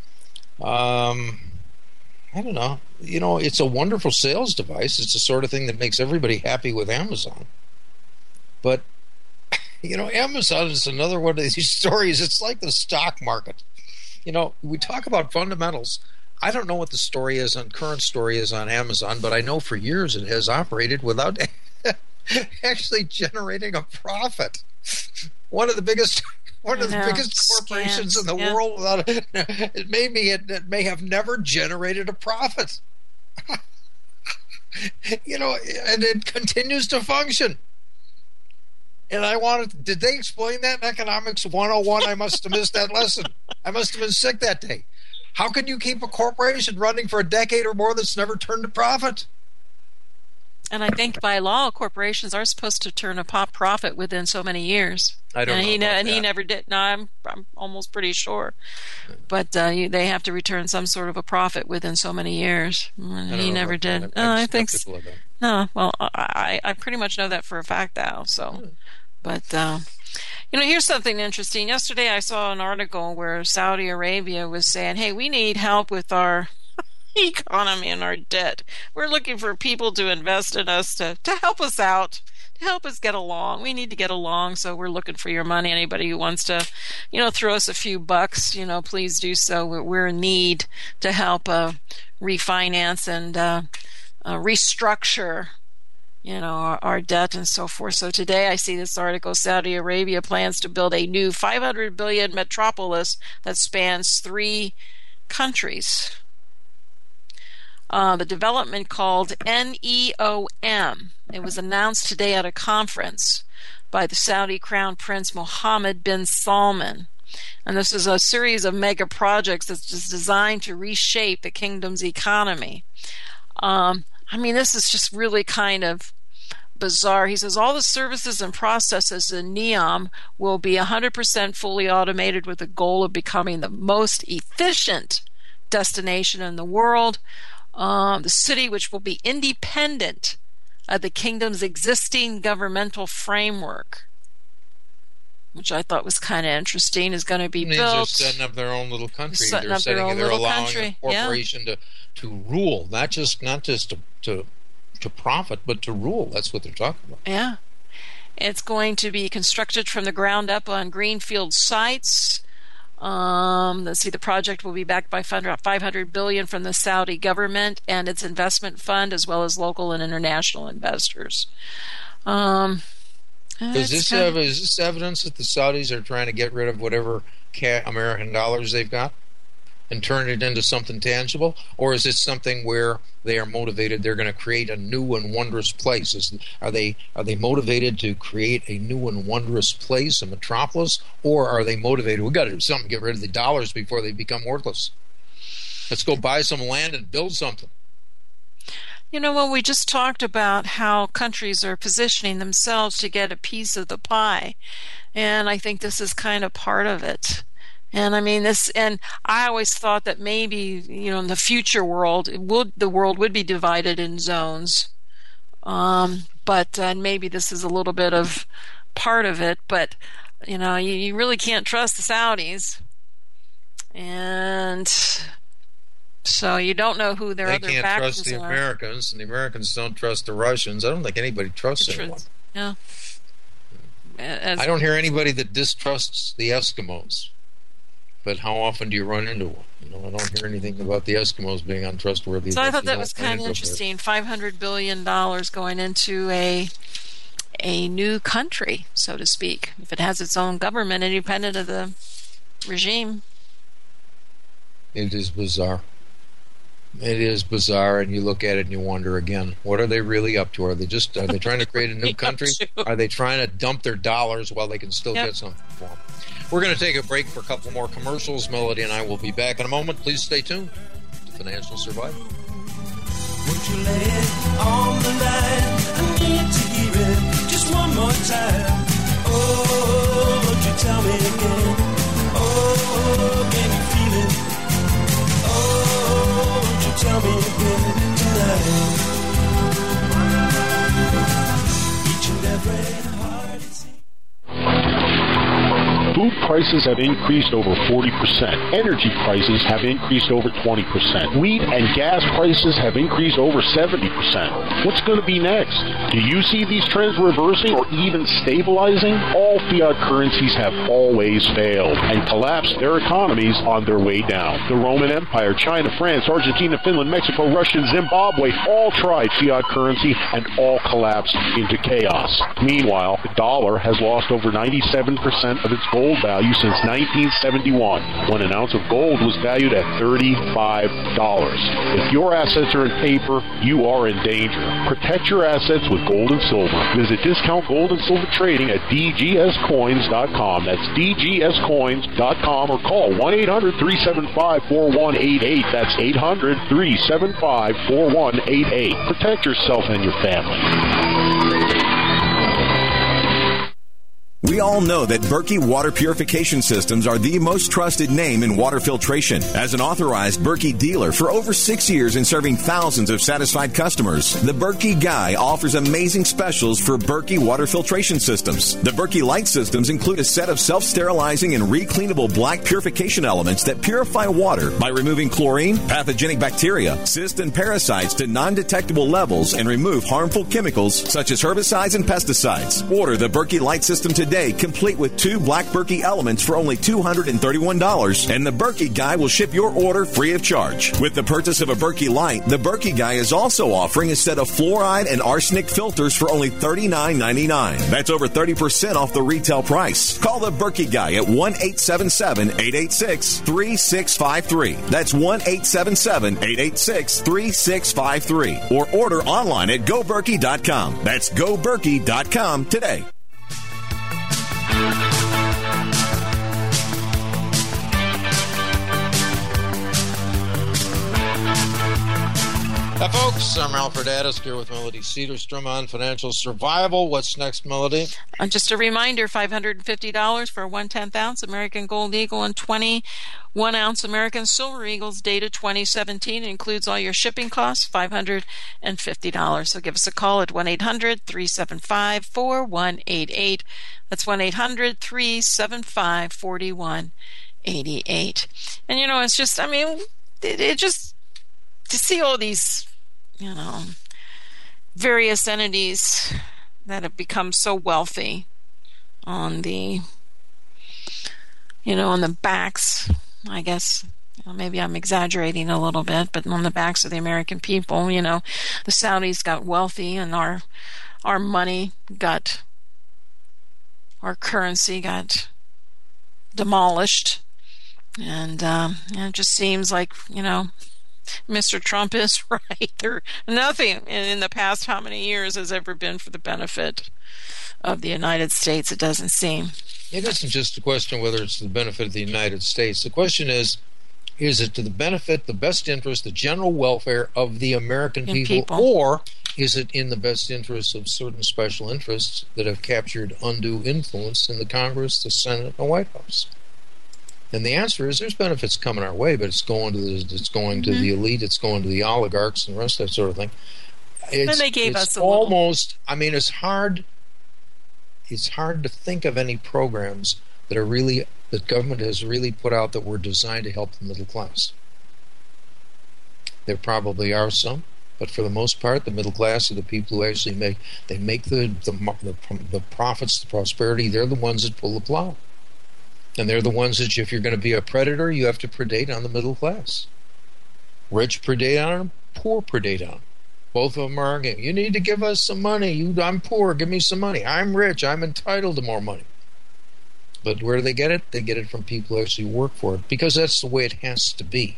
Um, I don't know. You know, it's a wonderful sales device. It's the sort of thing that makes everybody happy with Amazon, but. You know, Amazon is another one of these stories. It's like the stock market. You know, we talk about fundamentals. I don't know what the story is on current story is on Amazon, but I know for years it has operated without actually generating a profit. One of the biggest, one of I the know. biggest corporations Scams, in the yeah. world. Without it may be it, it may have never generated a profit. You know, and it continues to function. And I wanted, did they explain that in Economics one oh one? I must have missed that lesson. I must have been sick that day. How can you keep a corporation running for a decade or more that's never turned a profit? And I think by law, corporations are supposed to turn a pop profit within so many years. I don't and know he about and he that. never did. No, I'm I'm almost pretty sure. But uh, you, they have to return some sort of a profit within so many years. And I don't he know never about did. that. No, I'm I think. s- skeptical of that. No, well, I I pretty much know that for a fact now. So, but. Uh, You know, here's something interesting. Yesterday I saw an article where Saudi Arabia was saying, hey, we need help with our economy and our debt. We're looking for people to invest in us to, to help us out, to help us get along. We need to get along, so we're looking for your money. Anybody who wants to, you know, throw us a few bucks, you know, please do so. We're, we're in need to help uh, refinance and uh, uh, restructure you know, our, our debt and so forth. So today I see this article, Saudi Arabia plans to build a new five hundred billion metropolis that spans three countries. Uh, the development called N E O M. It was announced today at a conference by the Saudi Crown Prince Mohammed bin Salman. And this is a series of mega projects that's just designed to reshape the kingdom's economy. Um, I mean, this is just really kind of bizarre. He says all the services and processes in NEOM will be one hundred percent fully automated with the goal of becoming the most efficient destination in the world. Um, the city, which will be independent of the kingdom's existing governmental framework, which I thought was kind of interesting, is going to be I mean, built. They're just setting up their own little country. Setting they're up their setting, own they're little allowing country. a corporation Yeah. to to rule, not just not just to, to to profit, but to rule. That's what they're talking about. Yeah. It's going to be constructed from the ground up on greenfield sites. Um, let's see, the project will be backed by five hundred billion dollars from the Saudi government and its investment fund, as well as local and international investors. Um, Is this, kind of, ev- is this evidence that the Saudis are trying to get rid of whatever ca- American dollars they've got and turn it into something tangible? Or is this something where they are motivated, they're going to create a new and wondrous place? Is, are they are they motivated to create a new and wondrous place, a metropolis? Or are they motivated, we've got to do something to get rid of the dollars before they become worthless? Let's go buy some land and build something. You know, well, we just talked about how countries are positioning themselves to get a piece of the pie. And I think this is kind of part of it. And I mean this, and I always thought that maybe, you know, in the future world, it would the world would be divided in zones. Um, but uh, and maybe this is a little bit of part of it. But you know, you, you really can't trust the Saudis, and so you don't know who their They other can't backers trust the are. Americans, and the Americans don't trust the Russians. I don't think anybody trusts The anyone. truth. Yeah. As, I don't hear anybody that distrusts the Eskimos. But how often do you run into one? You know, I don't hear anything about the Eskimos being untrustworthy. So I thought You that don't was run kind of into them. interesting. Five hundred billion dollars going into a a new country, so to speak. If it has its own government, independent of the regime. It is bizarre. It is bizarre, and you look at it and you wonder again, what are they really up to? Are they just are they trying to create a new country? Are they trying to dump their dollars while they can still Yep. get something for them? We're going to take a break for a couple more commercials. Melody and I will be back in a moment. Please stay tuned to Financial Survival. Would you lay it on the line? I need to hear it just one more time. Oh, won't you tell me again? Oh, can you feel it? Oh, won't you tell me again tonight? Each and every heart is Food prices have increased over forty percent. Energy prices have increased over twenty percent. Wheat and gas prices have increased over seventy percent. What's going to be next? Do you see these trends reversing or even stabilizing? All fiat currencies have always failed and collapsed their economies on their way down. The Roman Empire, China, France, Argentina, Finland, Mexico, Russia, Zimbabwe all tried fiat currency and all collapsed into chaos. Meanwhile, the dollar has lost over ninety-seven percent of its gold value since nineteen seventy-one, when an ounce of gold was valued at thirty-five dollars. If your assets are in paper, you are in danger. Protect your assets with gold and silver. Visit Discount Gold and Silver Trading at d g s coins dot com. That's d g s coins dot com, or call one eight hundred three seven five four one eight eight. That's eight hundred three seven five four one eight eight. Protect yourself and your family. We all know that Berkey Water Purification Systems are the most trusted name in water filtration. As an authorized Berkey dealer for over six years and serving thousands of satisfied customers, the Berkey Guy offers amazing specials for Berkey Water Filtration Systems. The Berkey Light Systems include a set of self-sterilizing and recleanable black purification elements that purify water by removing chlorine, pathogenic bacteria, cysts, and parasites to non-detectable levels and remove harmful chemicals such as herbicides and pesticides. Order the Berkey Light System today today, complete with two Black Berkey elements for only two hundred thirty-one dollars, and the Berkey Guy will ship your order free of charge. With the purchase of a Berkey Light, the Berkey Guy is also offering a set of fluoride and arsenic filters for only thirty-nine ninety-nine. That's over thirty percent off the retail price. Call the Berkey Guy at one eight seven seven, eight eight six, three six five three. That's one eight seven seven, eight eight six, three six five three. Or order online at go berkey dot com. That's go berkey dot com today. Hi, folks. I'm Alfred Addis here with Melody Cedarstrom on Financial Survival. What's next, Melody? Uh, just a reminder, five hundred fifty dollars for a one tenth ounce American Gold Eagle and twenty-one ounce American Silver Eagles dated twenty seventeen. It includes all your shipping costs, five hundred fifty dollars. So give us a call at one eight hundred, three seven five, four one eight eight. That's one eight hundred, three seven five, four one eight eight. And, you know, it's just, I mean, it, it just, to see all these, you know, various entities that have become so wealthy on the, you know, on the backs, I guess, you know, maybe I'm exaggerating a little bit, but on the backs of the American people, you know, the Saudis got wealthy and our, our money got, our currency got demolished. And um, it just seems like, you know, Mister Trump is right. There, nothing in the past how many years has ever been for the benefit of the United States, it doesn't seem. It isn't just a question whether it's to the benefit of the United States. The question is, is it to the benefit, the best interest, the general welfare of the American people, people, or is it in the best interest of certain special interests that have captured undue influence in the Congress, the Senate, and the White House? And the answer is there's benefits coming our way, but it's going to the, it's going to mm-hmm. the elite, it's going to the oligarchs and the rest of that sort of thing. It's, and they gave it's us a almost, little. I mean, it's hard, it's hard to think of any programs that are really, that government has really put out that were designed to help the middle class. There probably are some, but for the most part, the middle class are the people who actually make, they make the, the, the, the profits, the prosperity, they're the ones that pull the plow. And they're the ones that, if you're going to be a predator, you have to predate on the middle class. Rich predate on them, poor predate on them. Both of them are arguing, you need to give us some money. You, I'm poor, give me some money. I'm rich, I'm entitled to more money. But where do they get it? They get it from people who actually work for it, because that's the way it has to be.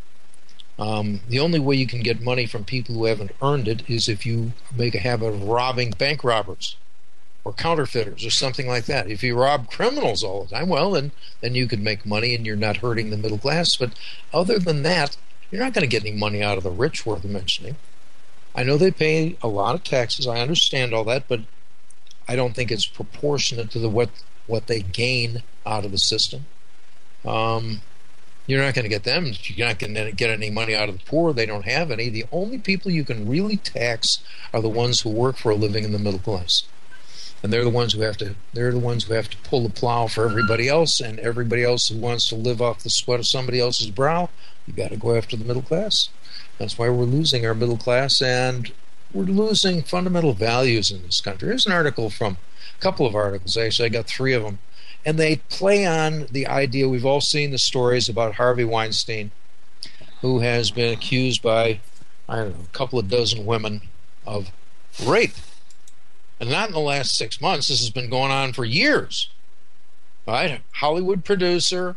Um, the only way you can get money from people who haven't earned it is if you make a habit of robbing bank robbers or counterfeiters or something like that. If you rob criminals all the time, well, then, then you could make money and you're not hurting the middle class. But other than that, you're not going to get any money out of the rich worth mentioning. I know they pay a lot of taxes. I understand all that, but I don't think it's proportionate to the what what they gain out of the system. Um, you're not going to get them. You're not going to get any money out of the poor. They don't have any. The only people you can really tax are the ones who work for a living in the middle class. And they're the ones who have to they're the ones who have to pull the plow for everybody else, and everybody else who wants to live off the sweat of somebody else's brow, you got to go after the middle class. That's why we're losing our middle class, and we're losing fundamental values in this country. Here's an article from a couple of articles, actually. I got three of them. And they play on the idea, we've all seen the stories about Harvey Weinstein, who has been accused by, I don't know, a couple of dozen women of rape. And not in the last six months. This has been going on for years. Right? Hollywood producer,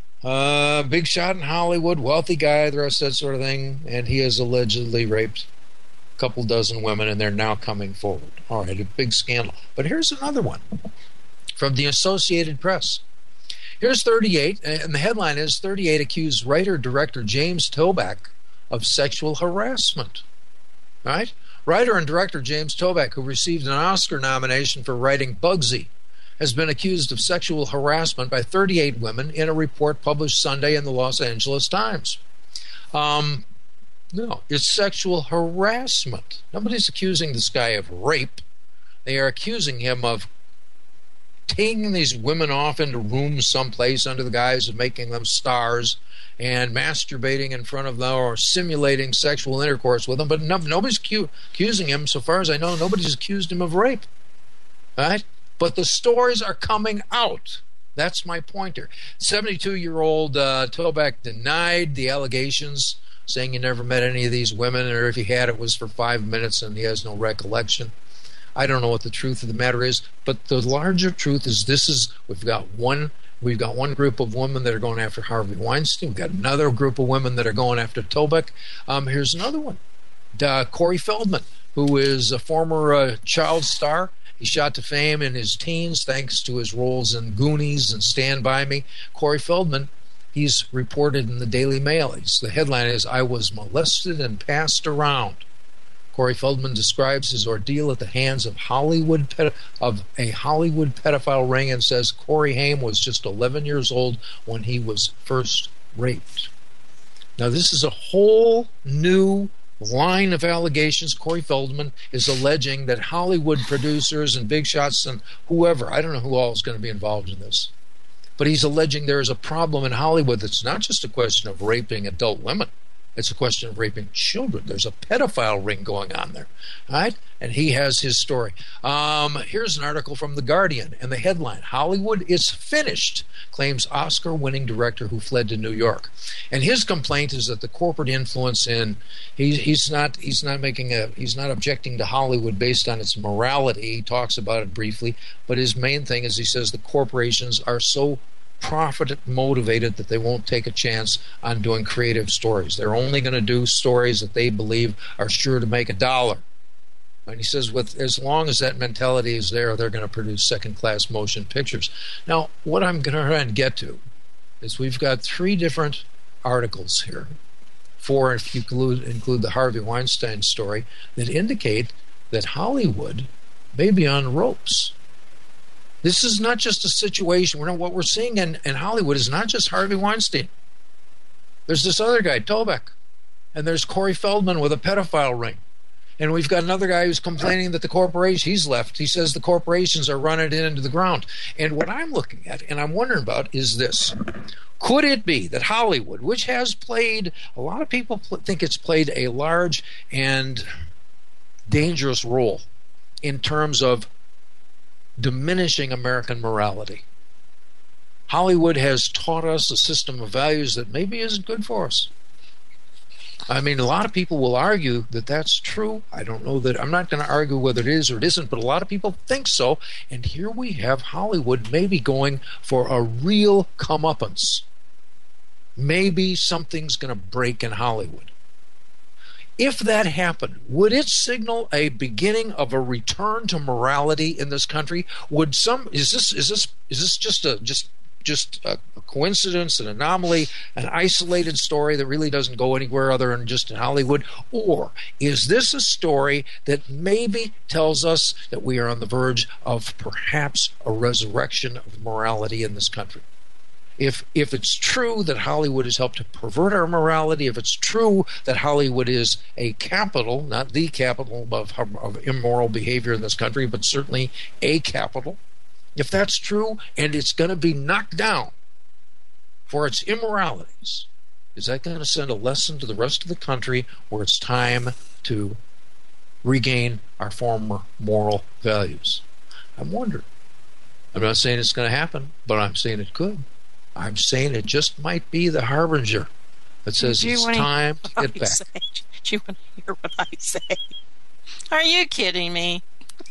uh, big shot in Hollywood, wealthy guy, the rest of that sort of thing. And he has allegedly raped a couple dozen women, and they're now coming forward. All right, a big scandal. But here's another one from the Associated Press. Here's thirty-eight, and the headline is thirty-eight accused writer-director James Toback of sexual harassment. Right? Writer and director James Toback, who received an Oscar nomination for writing Bugsy, has been accused of sexual harassment by thirty-eight women in a report published Sunday in the Los Angeles Times. Um, no, it's sexual harassment. Nobody's accusing this guy of rape. They are accusing him of taking these women off into rooms someplace under the guise of making them stars and masturbating in front of them or simulating sexual intercourse with them. But no, nobody's cu- accusing him, so far as I know, nobody's accused him of rape. Right? But the stories are coming out. That's my pointer. seventy-two-year-old uh, Toback denied the allegations, saying he never met any of these women, or if he had, it was for five minutes and he has no recollection. I don't know what the truth of the matter is, but the larger truth is this is, we've got one we've got one group of women that are going after Harvey Weinstein. We've got another group of women that are going after Toback. Um, here's another one. Uh, Corey Feldman, who is a former uh, child star. He shot to fame in his teens thanks to his roles in Goonies and Stand By Me. Corey Feldman, he's reported in the Daily Mail. He's, the headline is, "I was molested and passed around." Corey Feldman describes his ordeal at the hands of Hollywood ped- of a Hollywood pedophile ring and says Corey Haim was just eleven years old when he was first raped. Now, this is a whole new line of allegations. Corey Feldman is alleging that Hollywood producers and big shots and whoever, I don't know who all is going to be involved in this, but he's alleging there is a problem in Hollywood that's not just a question of raping adult women. It's a question of raping children. There's a pedophile ring going on there. All right? And he has his story. Um, here's an article from The Guardian, and the headline, "Hollywood is finished," claims Oscar-winning director who fled to New York. And his complaint is that the corporate influence in he, he's not he's not making a he's not objecting to Hollywood based on its morality. He talks about it briefly, but his main thing is he says the corporations are so profit motivated that they won't take a chance on doing creative stories. They're only going to do stories that they believe are sure to make a dollar. And he says, with as long as that mentality is there, they're going to produce second-class motion pictures. Now, what I'm going to try and get to is we've got three different articles here, four if you include, include the Harvey Weinstein story, that indicate that Hollywood may be on ropes. This is not just a situation. We're not, what we're seeing in, in Hollywood is not just Harvey Weinstein. There's this other guy, Toback, and there's Corey Feldman with a pedophile ring. And we've got another guy who's complaining that the corporation, he's left. He says the corporations are running it into the ground. And what I'm looking at, and I'm wondering about, is this. Could it be that Hollywood, which has played, a lot of people think it's played a large and dangerous role in terms of diminishing American morality. Hollywood has taught us a system of values that maybe isn't good for us. I mean, a lot of people will argue that that's true. I don't know that, I'm not going to argue whether it is or it isn't, but a lot of people think so. And here we have Hollywood maybe going for a real comeuppance. Maybe something's going to break in Hollywood. If that happened, would it signal a beginning of a return to morality in this country? Would some is this is this is this just a just just a coincidence, an anomaly, an isolated story that really doesn't go anywhere other than just in Hollywood? Or is this a story that maybe tells us that we are on the verge of perhaps a resurrection of morality in this country? If if it's true that Hollywood has helped to pervert our morality, if it's true that Hollywood is a capital, not the capital of, of immoral behavior in this country, but certainly a capital, if that's true and it's going to be knocked down for its immoralities, is that going to send a lesson to the rest of the country where it's time to regain our former moral values? I'm wondering. I'm not saying it's going to happen, but I'm saying it could. I'm saying it just might be the harbinger that says it's time to get back. Say? Do you want to hear what I say? Are you kidding me?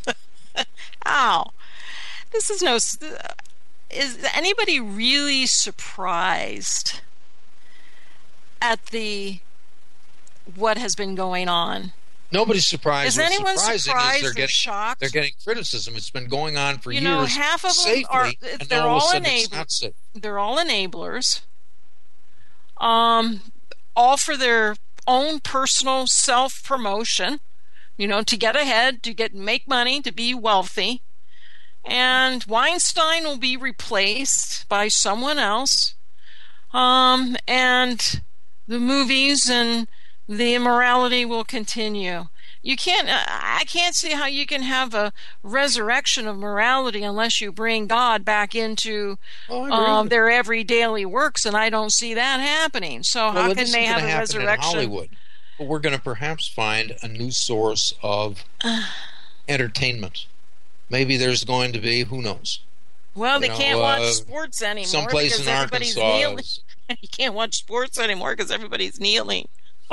Ow. This is no... Is anybody really surprised at the what has been going on? Nobody's surprised. Is What's anyone surprising surprised is they're or getting, shocked? They're getting criticism. It's been going on for you years. know, half of them safely, are. and They're all, all of a sudden it's not safe. enablers. They're all enablers. Um, all for their own personal self promotion. You know, to get ahead, to get make money, to be wealthy. And Weinstein will be replaced by someone else. Um, and the movies and the immorality will continue. You can't, I can't see how you can have a resurrection of morality unless you bring God back into oh, um, their every daily works, and I don't see that happening. So well, how can they have a resurrection? In Hollywood. But we're going to perhaps find a new source of entertainment. maybe there's going to be, who knows? Well, You they know, can't watch uh, sports anymore someplace because in everybody's Arkansas kneeling. is- You can't watch sports anymore because everybody's kneeling.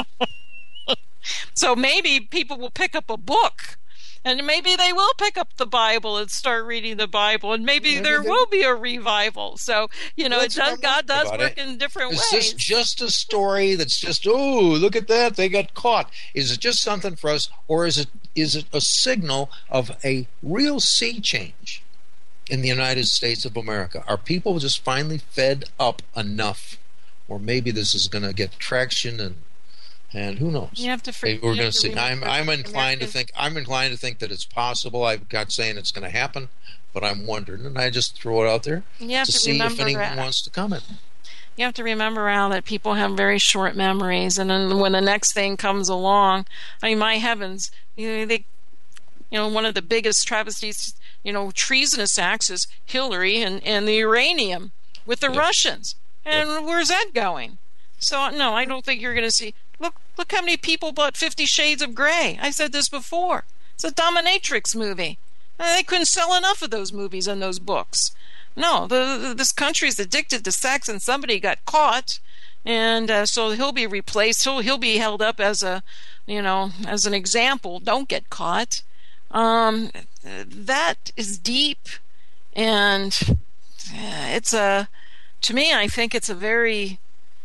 So maybe people will pick up a book, and maybe they will pick up the Bible and start reading the Bible, and maybe, Maybe there they- will be a revival. So, you know, it That's what does, I'm God does about work it. in different Is ways. this just a story that's just, oh, look at that, they got caught? Is it just something for us, or is it is it a signal of a real sea change in the United States of America? Are people just finally fed up enough, or maybe this is going to get traction, and and who knows? You have to. Maybe we're you going have to see. I'm remember I'm inclined to Americans- think I'm inclined to think that it's possible. I'm not saying it's going to happen, but I'm wondering, and I just throw it out there You have to to see if remember anyone that. wants to comment. You have to remember, Al, that people have very short memories, and then when the next thing comes along, I mean, my heavens, you know, they, you know, one of the biggest travesties, you know, treasonous acts is Hillary and, and the uranium with the Yep. Russians, and where's that going? So no, I don't think you're going to see. Look, look how many people bought Fifty Shades of Grey. I said this before. It's a dominatrix movie. Uh, They couldn't sell enough of those movies and those books. No, the, the, this country's addicted to sex, and somebody got caught, and uh, so he'll be replaced. He'll he'll be held up as a, you know, as an example. Don't get caught. Um, that is deep, and uh, it's a. To me, I think it's a very.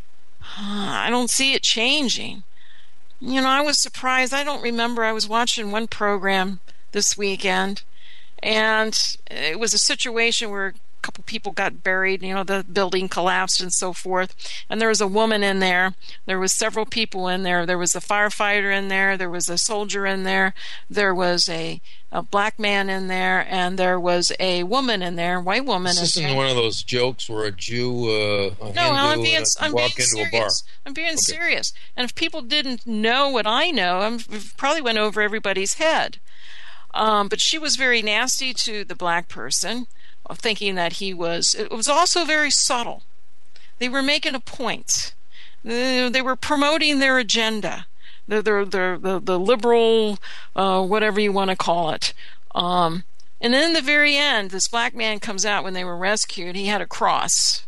Uh, I don't see it changing. You know, I was surprised. I don't remember. I was watching one program this weekend, and it was a situation where a couple people got buried. You know, the building collapsed and so forth. And there was a woman in there. There was several people in there. There was a firefighter in there. There was a soldier in there. There was a, a black man in there, and there was a woman in there, white woman. This in isn't there. one of those jokes where a Jew, uh, a No, I'm Hindu, being, and a- I'm walk being into a bar. serious. I'm being serious. And if people didn't know what I know, I probably went over everybody's head. Um, but she was very nasty to the black person, thinking that he was. It was also very subtle. They were making a point. They, they were promoting their agenda, the the the the, the liberal, uh, whatever you want to call it. Um, and then in the very end, this black man comes out when they were rescued. He had a cross.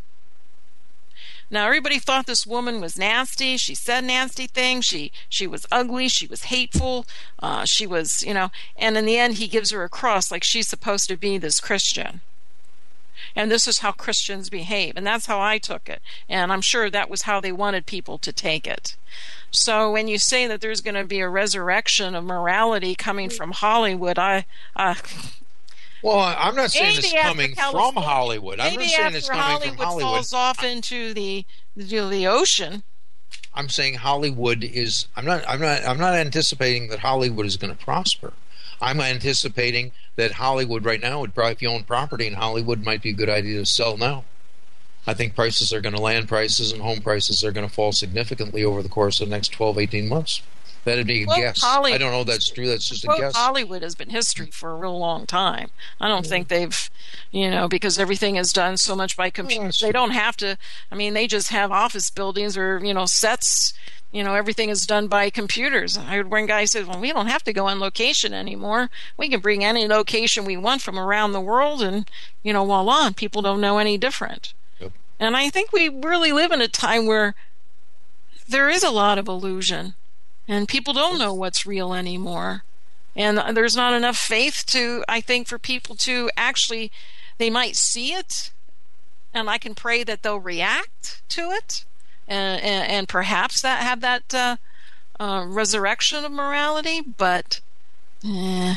Now everybody thought this woman was nasty. She said nasty things. She she was ugly. She was hateful. Uh, she was, you know. And in the end, he gives her a cross, like she's supposed to be this Christian. And this is how Christians behave, and that's how I took it. And I'm sure that was how they wanted people to take it. So when you say that there's going to be a resurrection of morality coming from Hollywood, I. Uh, Well, I'm not saying Maybe it's after coming from California- Hollywood. I'm Maybe not saying after it's coming Hollywood, from Hollywood. falls off into the the, the ocean. I'm saying Hollywood is. I'm not. I'm not. I'm not anticipating that Hollywood is going to prosper. I'm anticipating that Hollywood right now would probably, if you own property in Hollywood, might be a good idea to sell now. I think prices are going to land prices and home prices are going to fall significantly over the course of the next twelve, eighteen months. That'd be a Quote guess. Hollywood. I don't know if that's true. That's just a Quote, guess. Hollywood has been history for a real long time. I don't think they've, you know, because everything is done so much by computers. They don't have to. I mean, they just have office buildings or, you know, sets. You know, everything is done by computers. I heard one guy say, well, we don't have to go on location anymore. We can bring any location we want from around the world, and, you know, voila, and people don't know any different. Yep. And I think we really live in a time where there is a lot of illusion, and people don't know what's real anymore. And there's not enough faith to, I think, for people to actually, they might see it, and I can pray that they'll react to it, and, and, and perhaps that have that uh, uh, resurrection of morality, but eh.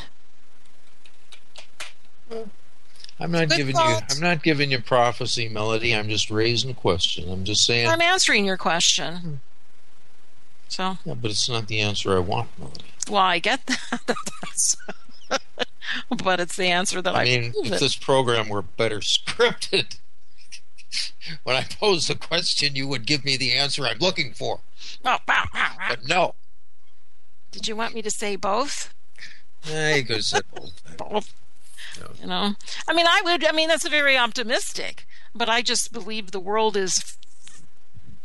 I'm not Good giving thought. you. I'm not giving you prophecy, Melody. I'm just raising a question. I'm just saying. I'm answering your question. So, Yeah, but it's not the answer I want, Melody. well, I get that. That's but it's the answer that I, I mean, believe if it. this program were better scripted, when I pose the question, you would give me the answer I'm looking for. Oh, wow, wow, wow. But no. Did you want me to say both? Eh, you could have said both. Both. No. You know, I mean, I would. I mean, that's very optimistic, but I just believe the world is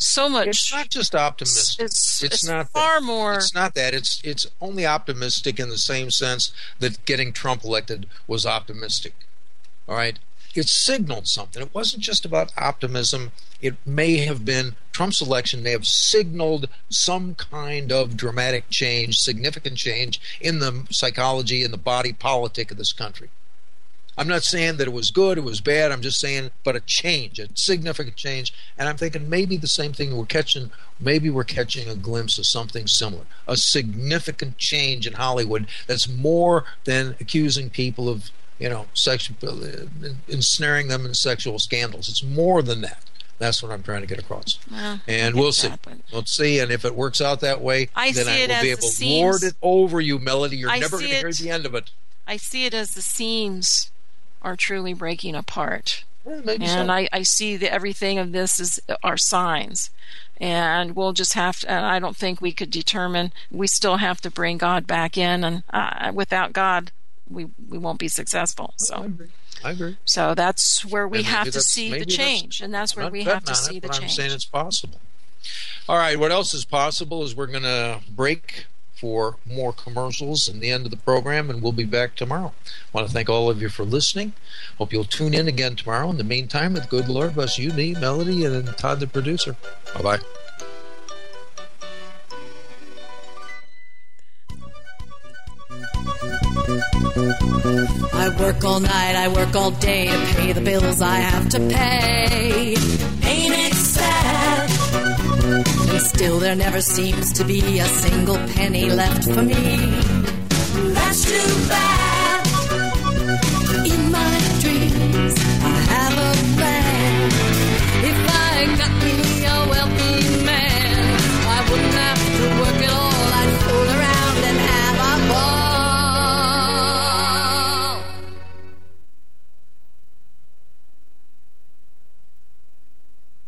so much. It's not just optimistic. It's, it's, it's not far that. more. It's not that. It's it's only optimistic in the same sense that getting Trump elected was optimistic. All right? It signaled something. It wasn't just about optimism. It may have been Trump's election may have signaled some kind of dramatic change, significant change in the psychology and the body politic of this country. I'm not saying that it was good, it was bad. I'm just saying, but a change, a significant change. And I'm thinking maybe the same thing we're catching, maybe we're catching a glimpse of something similar. A significant change in Hollywood that's more than accusing people of, you know, sexual, ensnaring them in sexual scandals. It's more than that. That's what I'm trying to get across. Well, and we'll see. Happen. We'll see. And if it works out that way, I then see I it will as be able the to lord seams. it over you, Melody. You're I never going see to hear it- the end of it. I see it as the seams are truly breaking apart. Well, maybe And so. I, I see that everything of this is are signs. And we'll just have to, and I don't think we could determine, we still have to bring God back in. And uh, without God, we, we won't be successful. I So agree. I agree. so that's where we And have maybe to that's- see the maybe that's- change. And that's I'm where not we betting have to on see it, the but I'm change. saying it's possible. All right, what else is possible is we're going to break for more commercials and the end of the program, and we'll be back tomorrow. I want to thank all of you for listening. Hope you'll tune in again tomorrow. In the meantime, with good Lord bless you, me, Melody, and Todd the producer. Bye-bye. I work all night, I work all day to pay the bills I have to pay. Ain't it sad? And still there never seems to be a single penny left for me.